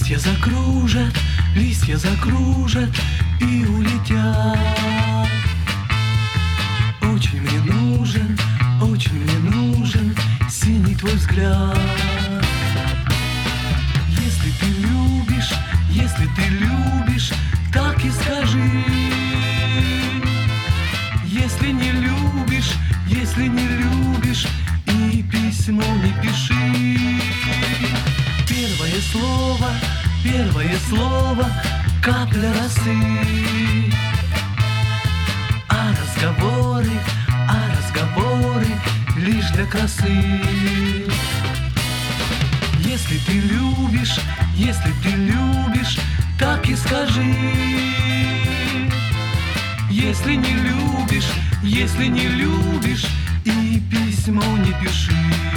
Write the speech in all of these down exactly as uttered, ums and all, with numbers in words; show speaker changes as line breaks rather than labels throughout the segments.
Листья закружат, листья закружат и улетят. Очень мне нужен, очень мне нужен синий твой взгляд. Если ты любишь, если ты любишь, так и скажи. Если не любишь, если не любишь, и письмо не пиши. Первое слово, первое слово, капля росы. А разговоры, а разговоры лишь для красы. Если ты любишь, если ты любишь, так и скажи. Если не любишь, если не любишь, и письмо не пиши.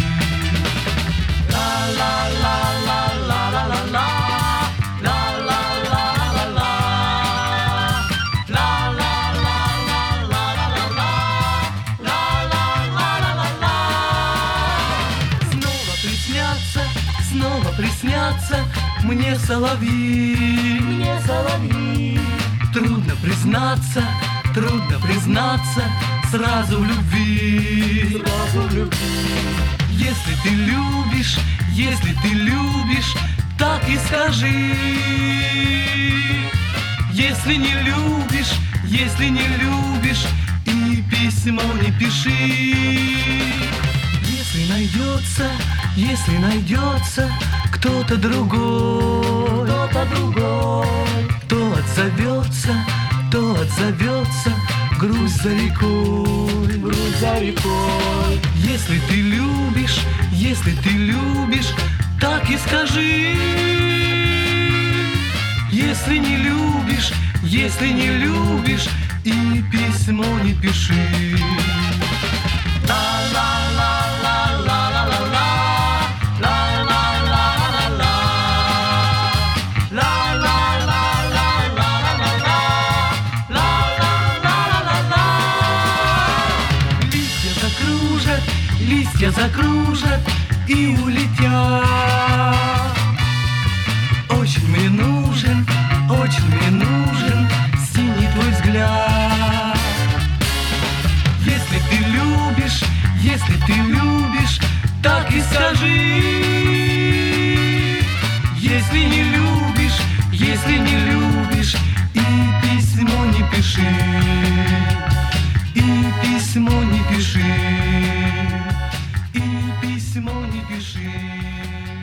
Снова приснятся, снова приснятся мне соловьи, мне соловьи. Трудно признаться, трудно признаться сразу в любви, сразу в любви. Если ты любишь, если ты любишь, так и скажи. Если не любишь, если не любишь, и письмо не пиши. Если найдется, если найдется кто-то другой, кто-то другой, то отзовется, то отзовется грусть за рекой, грусть за рекой. Если ты любишь, если ты любишь, так и скажи. Если не любишь, если не любишь, и письмо не пиши. Листья закружат и улетят. Очень мне нужен, очень мне нужен синий твой взгляд. Если ты любишь, если ты любишь, так и скажи. Если не любишь, если не любишь, и письмо не пиши, и письмо не пиши. И письмо не пиши.